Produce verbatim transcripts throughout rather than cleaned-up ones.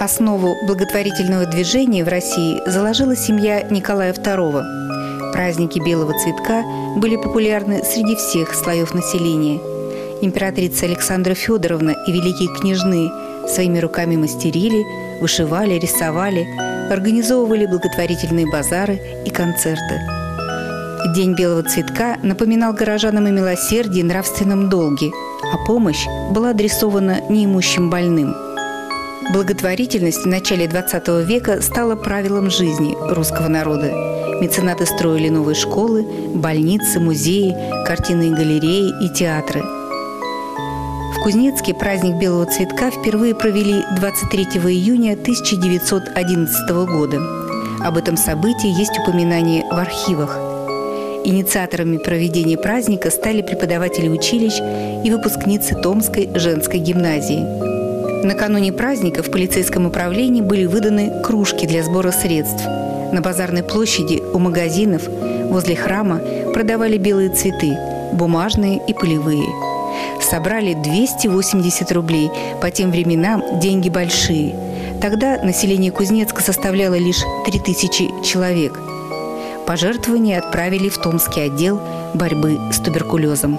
Основу благотворительного движения в России заложила семья Николая второго. Праздники белого цветка были популярны среди всех слоев населения. Императрица Александра Федоровна и великие княжны своими руками мастерили, вышивали, рисовали, организовывали благотворительные базары и концерты. День белого цветка напоминал горожанам о милосердии и нравственном долге, а помощь была адресована неимущим больным. Благотворительность в начале двадцатого века стала правилом жизни русского народа. Меценаты строили новые школы, больницы, музеи, картинные галереи и театры. В Кузнецке праздник белого цветка впервые провели двадцать третьего июня тысяча девятьсот одиннадцатого года. Об этом событии есть упоминание в архивах. Инициаторами проведения праздника стали преподаватели училищ и выпускницы Томской женской гимназии. Накануне праздника в полицейском управлении были выданы кружки для сбора средств. На базарной площади, у магазинов, возле храма продавали белые цветы – бумажные и полевые. Собрали двести восемьдесят рублей. По тем временам деньги большие. Тогда население Кузнецка составляло лишь три тысячи человек. Пожертвования отправили в Томский отдел борьбы с туберкулезом.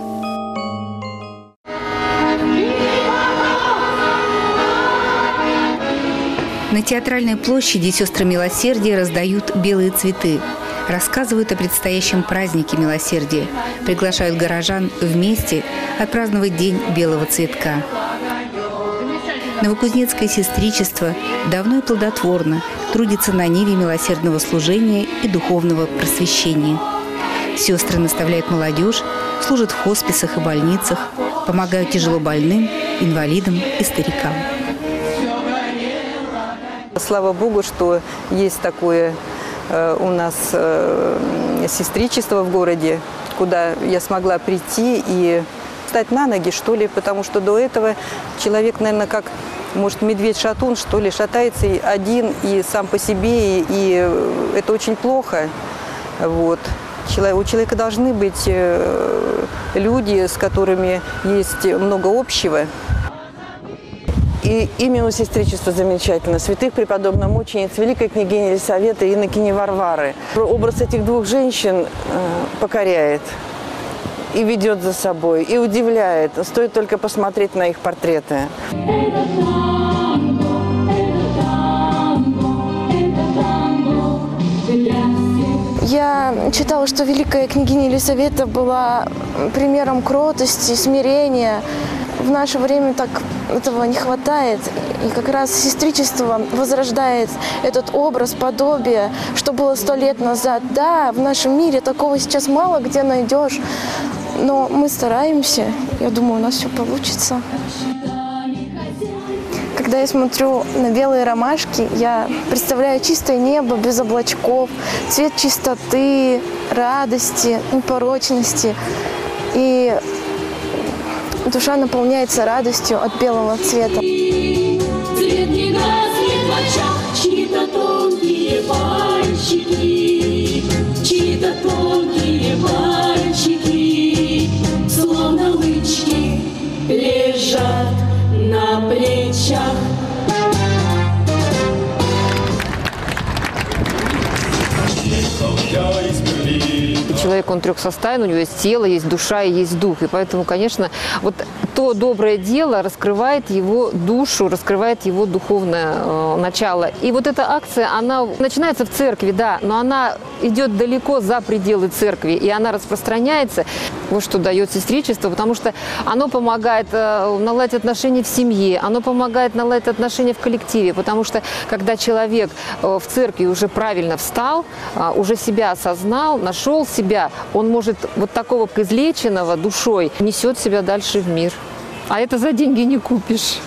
На Театральной площади сестры милосердия раздают белые цветы, рассказывают о предстоящем празднике милосердия, приглашают горожан вместе отпраздновать День белого цветка. Новокузнецкое сестричество давно и плодотворно трудится на ниве милосердного служения и духовного просвещения. Сестры наставляют молодежь, служат в хосписах и больницах, помогают тяжелобольным, инвалидам и старикам. Слава Богу, что есть такое э, у нас э, сестричество в городе, куда я смогла прийти и встать на ноги, что ли, потому что до этого человек, наверное, как, может, медведь-шатун, что ли, шатается один и сам по себе, и, и это очень плохо. Вот. У человека должны быть э, люди, с которыми есть много общего. И именно сестричество замечательно. Святых преподобных мучениц, великой княгини Елисаветы и инокини Варвары. Образ этих двух женщин э, покоряет и ведет за собой, и удивляет. Стоит только посмотреть на их портреты. Я читала, что великая княгиня Елисавета была примером кротости, смирения. В наше время так этого не хватает. И как раз сестричество возрождает этот образ, подобие, что было сто лет назад. Да, в нашем мире такого сейчас мало где найдешь, но мы стараемся. Я думаю, у нас все получится. Когда я смотрю на белые ромашки, я представляю чистое небо без облачков, цвет чистоты, радости, непорочности. И душа наполняется радостью от белого цвета. Цвет не гаснет в очах, чьи-то тонкие пальчики, чьи-то тонкие пальчики, словно лычки, лежат на плечах. Человек, он трехсостоян, у него есть тело, есть душа и есть дух. И поэтому, конечно, вот то доброе дело раскрывает его душу, раскрывает его духовное э, начало. И вот эта акция, она начинается в церкви, да, но она идет далеко за пределы церкви, и она распространяется. Вот что дает сестричество, потому что оно помогает э, наладить отношения в семье, оно помогает наладить отношения в коллективе, потому что когда человек э, в церкви уже правильно встал, э, уже себя осознал, нашел себя, он может вот такого излеченного душой несет себя дальше в мир. А это за деньги не купишь.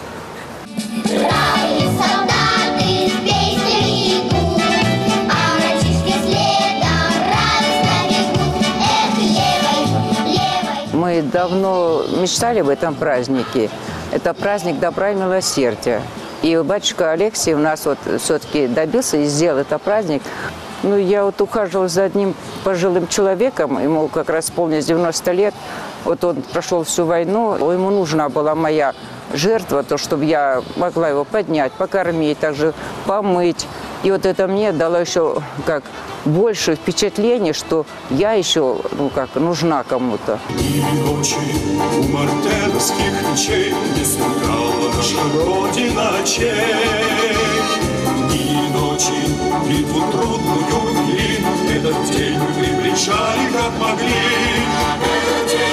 Мы давно мечтали об этом празднике. Это праздник добра и милосердия. И батюшка Алексий у нас вот все-таки добился и сделал этот праздник. Ну, я вот ухаживала за одним пожилым человеком, ему как раз исполнилось девяносто лет. Вот он прошел всю войну, ему нужна была моя жертва, то, чтобы я могла его поднять, покормить, также помыть. И вот это мне дало еще как больше впечатление, что я еще, ну, как, нужна кому-то. И ночи у мартеновских мечей не сверкала наша Родина чей. И ночи битву трудную вели, этот день мы приближали, как могли. Этот день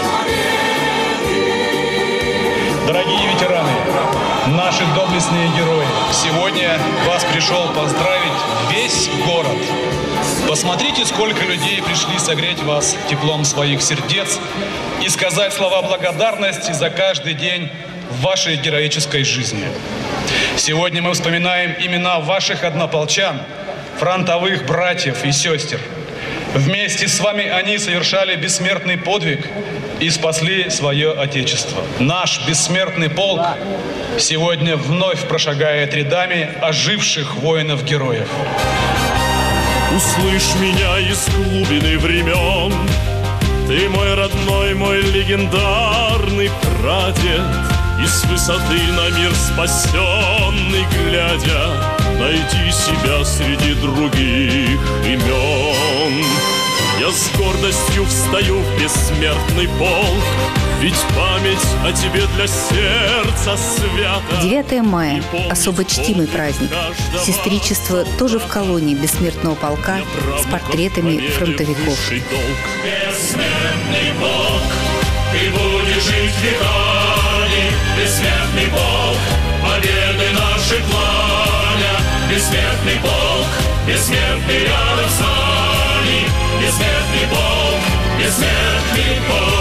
Дорогие ветераны, наши доблестные герои, сегодня вас пришел поздравить весь город. Посмотрите, сколько людей пришли согреть вас теплом своих сердец и сказать слова благодарности за каждый день в вашей героической жизни. Сегодня мы вспоминаем имена ваших однополчан, фронтовых братьев и сестер. Вместе с вами они совершали бессмертный подвиг и спасли свое Отечество. Наш бессмертный полк сегодня вновь прошагает рядами оживших воинов-героев. Услышь меня из глубины времен, ты мой родной, мой легендарный прадед. И с высоты на мир спасенный глядя, найди себя среди других имен. Я с гордостью встаю в бессмертный полк, ведь память о тебе для сердца свята. девятое мая – особо чтимый праздник. Сестричество тоже в колонии бессмертного полка с портретами фронтовиков. Бессмертный полк, ты будешь жить веками. Бессмертный полк, победы наши пламя. Бессмертный полк, бессмертный рядом с нами. Бессмертный полк, бессмертный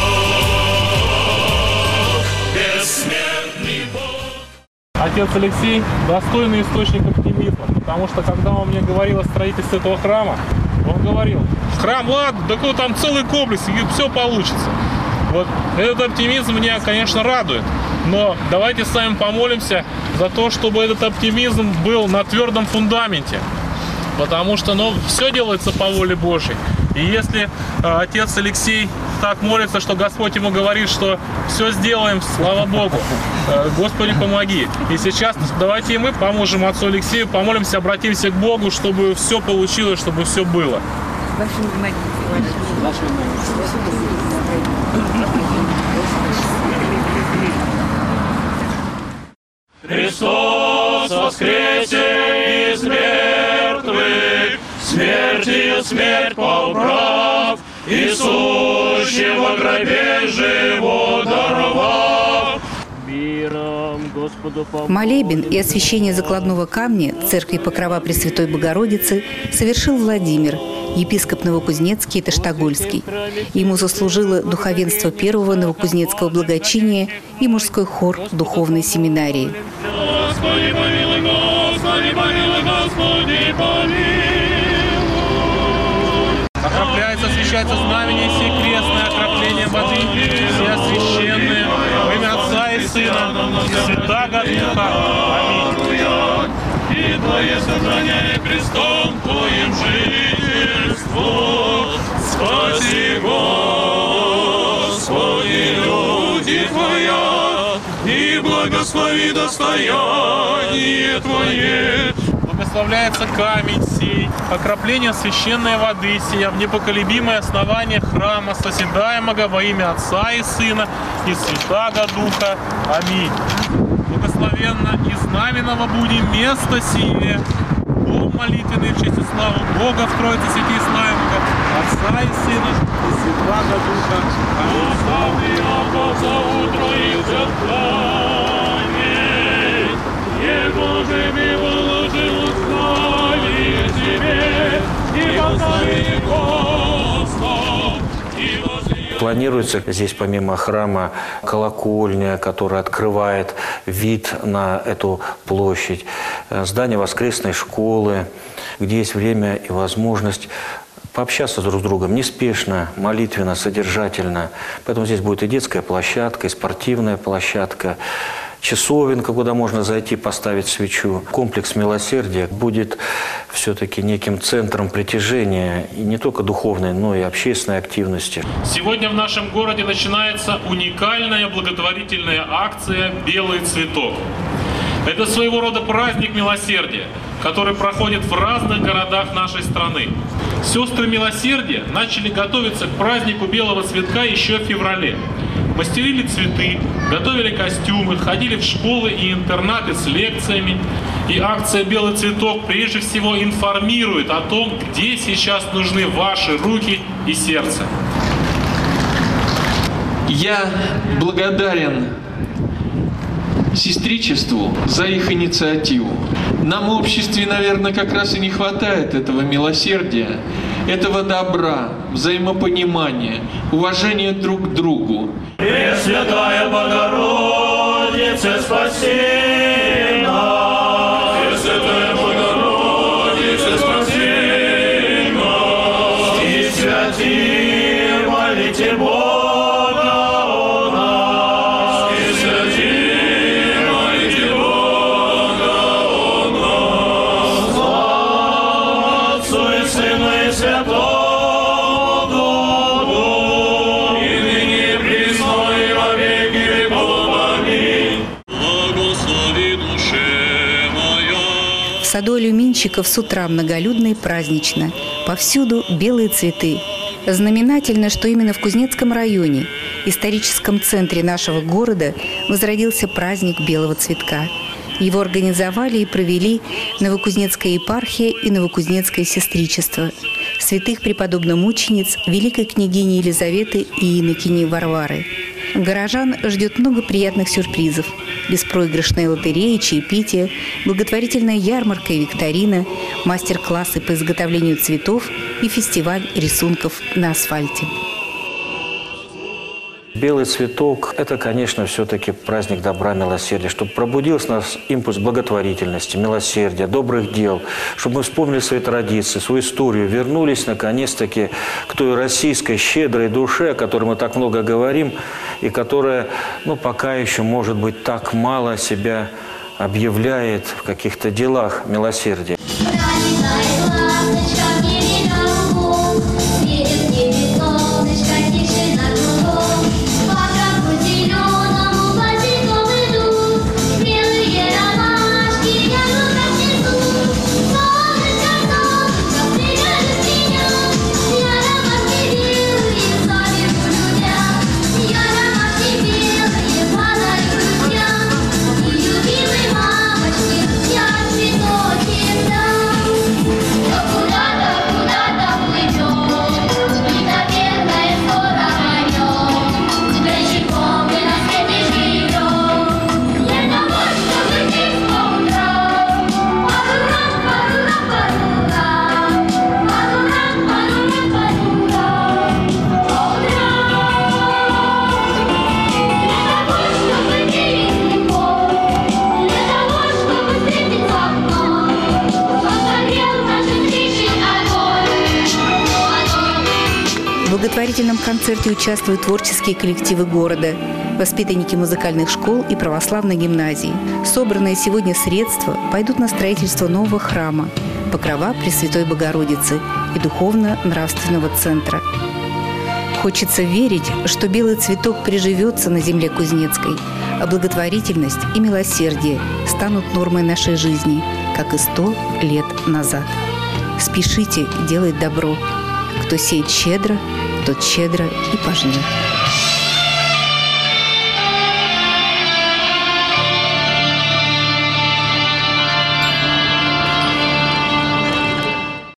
полк, бессмертный полк. Отец Алексей – достойный источник оптимизма, потому что когда он мне говорил о строительстве этого храма, он говорил: храм, ладно, да какой там целый комплекс, и все получится. Вот этот оптимизм меня, конечно, радует, но давайте с вами помолимся за то, чтобы этот оптимизм был на твердом фундаменте, потому что, ну, все делается по воле Божьей. И если э, отец Алексей так молится, что Господь ему говорит, что все сделаем, слава Богу, э, Господи, помоги. И сейчас давайте и мы поможем отцу Алексею, помолимся, обратимся к Богу, чтобы все получилось, чтобы все было. Христос воскресе из мертвых, смертью смерть поуправ, и сущим во гробе живот даровав. Молебен и освящение закладного камня церкви Покрова Пресвятой Богородицы совершил Владимир, епископ Новокузнецкий и Таштагольский. Ему заслужило духовенство первого новокузнецкого благочиния и мужской хор духовной семинарии. Господи, помилуй, Господи, помилуй, Господи, помилуй. Окропляется, освящается знамение сей крестное, окропление воды, все освященные, во имя Отца и Сына, и Святаго Духа. Аминь. И Твое сохраняя крестом Твоим жительству, спаси, Господи, люди Твоя, и благослови достояние Твое. Благословляется камень сей, окропление священной воды сия в непоколебимое основание храма, созидаемого во имя Отца и Сына и Святаго Духа. Аминь. Благословенно и знаменного будем место сие, дом молитвенный в честь и славу Бога в Троице Святей Славимого, Отца и Сына и Святаго Духа. Аминь. Планируется здесь помимо храма колокольня, которая открывает вид на эту площадь, здание воскресной школы, где есть время и возможность пообщаться друг с другом неспешно, молитвенно, содержательно. Поэтому здесь будет и детская площадка, и спортивная площадка. часовенка, куда можно зайти, поставить свечу. Комплекс милосердия будет все-таки неким центром притяжения и не только духовной, но и общественной активности. Сегодня в нашем городе начинается уникальная благотворительная акция «Белый цветок». Это своего рода праздник милосердия, который проходит в разных городах нашей страны. Сестры милосердия начали готовиться к празднику белого цветка еще в феврале. Мастерили цветы, готовили костюмы, ходили в школы и интернаты с лекциями. И акция «Белый цветок» прежде всего информирует о том, где сейчас нужны ваши руки и сердце. Я благодарен сестричеству за их инициативу. Нам в обществе, наверное, как раз и не хватает этого милосердия, этого добра, взаимопонимания, уважения друг к другу. Пресвятая Богородица, спаси нас! Пресвятая Богородица, спаси нас! И святи, молите Бога. В саду алюминщиков с утра многолюдно и празднично. Повсюду белые цветы. Знаменательно, что именно в Кузнецком районе, историческом центре нашего города, возродился праздник белого цветка. Его организовали и провели Новокузнецкая епархия и Новокузнецкое сестричество, святых преподобно-мучениц великой княгини Елизаветы и инокини Варвары. Горожан ждет много приятных сюрпризов. Беспроигрышная лотерея, чаепитие, благотворительная ярмарка и викторина, мастер-классы по изготовлению цветов и фестиваль рисунков на асфальте. Белый цветок – это, конечно, все-таки праздник добра, милосердия, чтобы пробудился в нас импульс благотворительности, милосердия, добрых дел, чтобы мы вспомнили свои традиции, свою историю, вернулись, наконец-таки, к той российской щедрой душе, о которой мы так много говорим, и которая, ну, пока еще, может быть, так мало себя объявляет в каких-то делах милосердия. В благотворительном концерте участвуют творческие коллективы города, воспитанники музыкальных школ и православной гимназии. Собранные сегодня средства пойдут на строительство нового храма, покрова Пресвятой Богородицы и духовно-нравственного центра. Хочется верить, что белый цветок приживется на земле Кузнецкой, а благотворительность и милосердие станут нормой нашей жизни, как и сто лет назад. Спешите делать добро. Кто сеет щедро, тот щедро и пожнет.